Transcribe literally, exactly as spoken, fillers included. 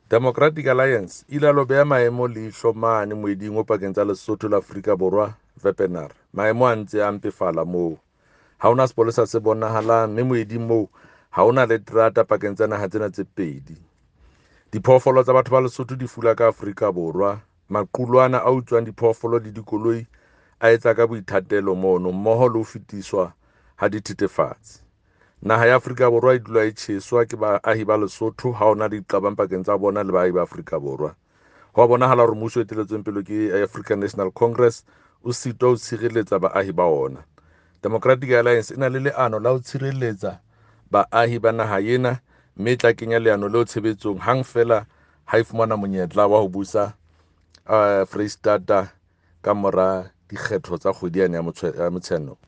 Democratic Alliance e ile a lo beha maemo leihlo mane moeding o pakeng tsa Lesotho le Afrika Borwa Wepener. Maemo a ntse a mpefala moo. Ha hona sepolesa se bonahalang, mme moeding moo ha hona le terata pakeng tsa naha tsena tse pedi. Diphoofolo tsa batho ba Lesotho di fula ka Afrika Borwa. Maqulwana a utswang diphoofolo le dikoloi a etsa ka boithatelo mono, mmoho le ho fetiswa ha dithethefatsi. Naha ya Afrika Borwa e dula e tjheswa ke baahi ba Lesotho ha hona le diqabang pakeng tsa bona le baahi ba Afrika Borwa. Ho bonahala hore mmuso o eteletsweng pele ke African National Congress o sitwa ho tshireletsa baahi ba ona. Democratic Alliance e na le leano la ho tshireletsa baahi ba naha ena, mme e tla kenya leano leo tshebetsong hang fela ha e fumana monyetla wa ho busa uh, Freistata ka mora dikgetho tsa kgwedi yane ya Motsheanong.